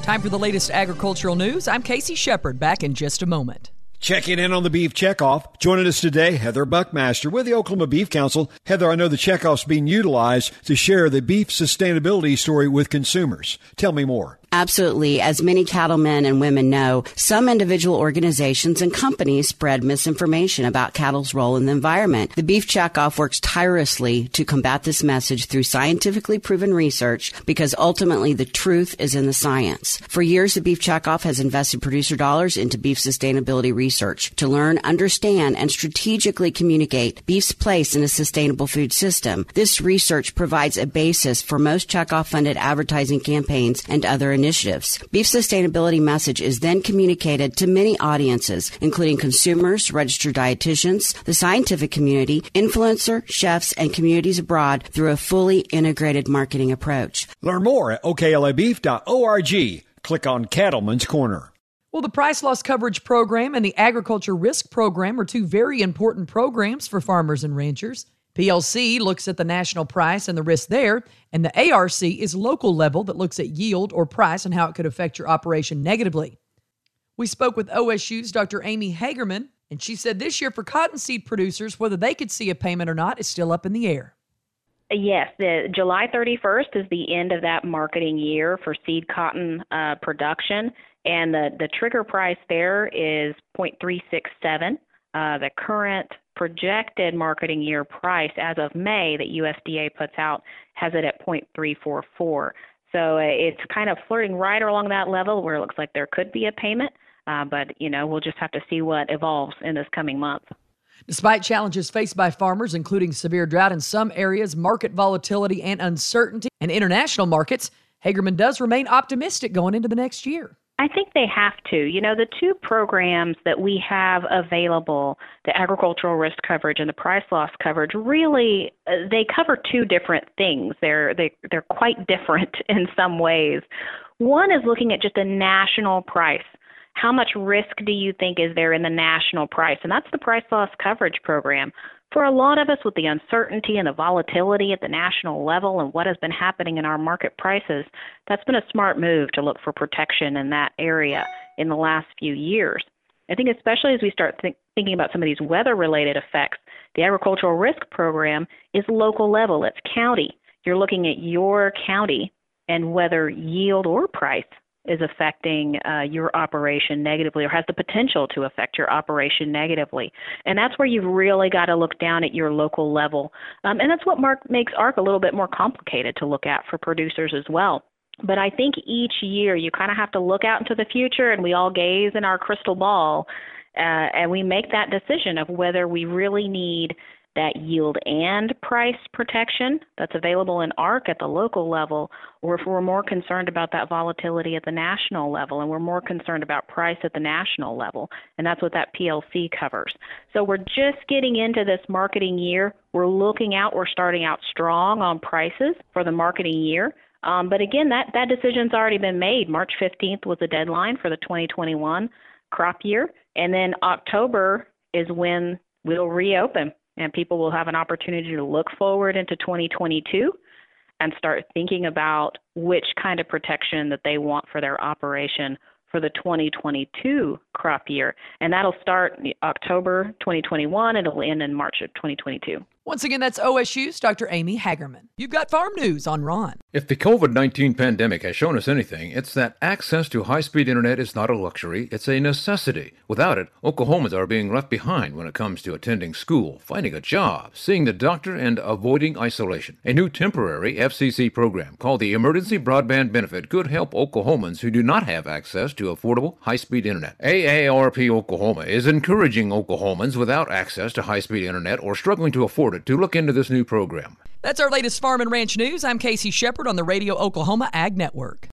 Time for the latest agricultural news. I'm Casey Shepard, back in just a moment. Checking in on the beef checkoff. Joining us today, Heather Buckmaster with the Oklahoma Beef Council. Heather, I know the checkoff's being utilized to share the beef sustainability story with consumers. Tell me more. Absolutely. As many cattlemen and women know, some individual organizations and companies spread misinformation about cattle's role in the environment. The Beef Checkoff works tirelessly to combat this message through scientifically proven research because ultimately the truth is in the science. For years, the Beef Checkoff has invested producer dollars into beef sustainability research to learn, understand, and strategically communicate beef's place in a sustainable food system. This research provides a basis for most checkoff-funded advertising campaigns and other initiatives. Beef sustainability message is then communicated to many audiences, including consumers, registered dietitians, the scientific community, influencer, chefs, and communities abroad through a fully integrated marketing approach. Learn more at oklabeef.org. Click on Cattleman's Corner. Well, the Price Loss Coverage Program and the Agriculture Risk Program are two very important programs for farmers and ranchers. PLC looks at the national price and the risk there, and the ARC is local level that looks at yield or price and how it could affect your operation negatively. We spoke with OSU's Dr. Amy Hagerman, and she said this year for cottonseed producers, whether they could see a payment or not is still up in the air. Yes, the July 31st is the end of that marketing year for seed cotton production, and the trigger price there is 0.367. The current projected marketing year price as of May that USDA puts out has it at 0.344. So it's kind of flirting right along that level where it looks like there could be a payment, but we'll just have to see what evolves in this coming month. Despite challenges faced by farmers, including severe drought in some areas, market volatility and uncertainty in international markets, Hagerman does remain optimistic going into the next year. I think they have to. The two programs that we have available, the agricultural risk coverage and the price loss coverage, really they cover two different things. They're quite different in some ways. One is looking at just a national price. How much risk do you think is there in the national price? And that's the price loss coverage program. For a lot of us, with the uncertainty and the volatility at the national level and what has been happening in our market prices, that's been a smart move to look for protection in that area in the last few years. I think especially as we start thinking about some of these weather-related effects, the agricultural risk program is local level. It's county. You're looking at your county and whether yield or price is affecting your operation negatively or has the potential to affect your operation negatively. And that's where you've really got to look down at your local level. And that's what makes ARC a little bit more complicated to look at for producers as well. But I think each year you kind of have to look out into the future and we all gaze in our crystal ball and we make that decision of whether we really need that yield and price protection that's available in ARC at the local level, or if we're more concerned about that volatility at the national level and we're more concerned about price at the national level. And that's what that PLC covers. So we're just getting into this marketing year. We're looking out, we're starting out strong on prices for the marketing year. But again, that decision's already been made. March 15th was the deadline for the 2021 crop year. And then October is when we'll reopen. And people will have an opportunity to look forward into 2022 and start thinking about which kind of protection that they want for their operation for the 2022 crop year. And that'll start October 2021 and it'll end in March of 2022. Once again, that's OSU's Dr. Amy Hagerman. You've got farm news on Ron. If the COVID-19 pandemic has shown us anything, it's that access to high-speed internet is not a luxury, it's a necessity. Without it, Oklahomans are being left behind when it comes to attending school, finding a job, seeing the doctor, and avoiding isolation. A new temporary FCC program called the Emergency Broadband Benefit could help Oklahomans who do not have access to affordable high-speed internet. AARP Oklahoma is encouraging Oklahomans without access to high-speed internet or struggling to afford it to look into this new program. That's our latest Farm and Ranch news. I'm Casey Shepard on the Radio Oklahoma Ag Network.